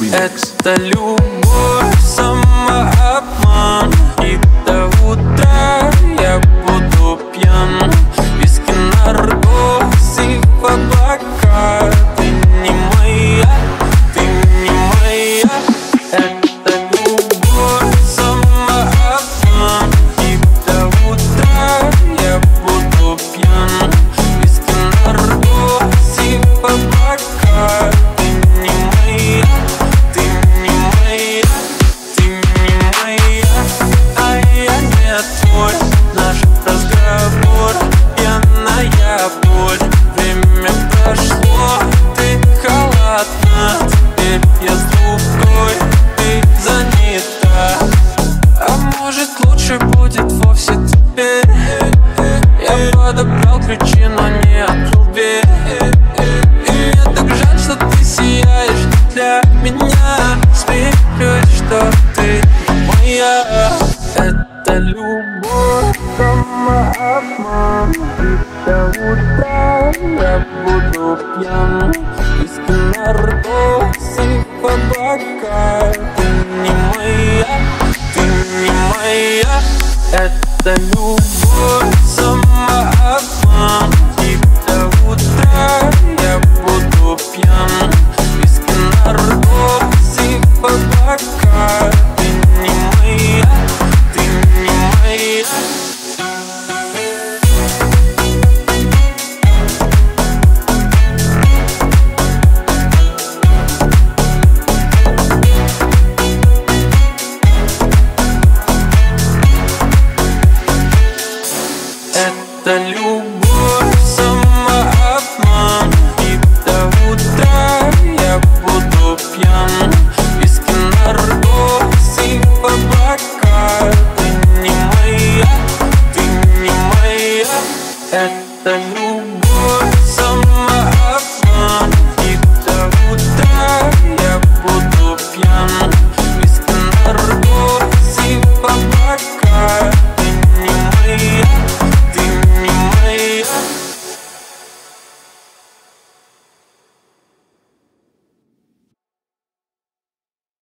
Это любовь, самообман, и до утра я буду пьян. Виски, наркоз и в облака. Ты не моя, ты не моя. Это любовь, самообман, и до утра я буду пьян. Виски, наркоз и в облака. Наш разговор, пьяная боль. Время прошло, ты холодна. Теперь я с другой, ты занята. А может лучше будет вовсе теперь. Я подобрал ключи, но не открыл дверь. И мне так жаль, что ты сияешь для меня. Смеюсь, что ты моя. Это любовь, самообман, и до утра я буду пьян. Виски, наркоз и в облака. Ты не моя, ты не моя. Это любовь, самообман, и до утра я буду пьян. Виски, наркоз и в облака. Ты не моя, ты не моя. Это любовь, самообман, и до утра я буду пьян. Виски, наркоз и в облака. Ты не моя, ты не моя. Это любовь.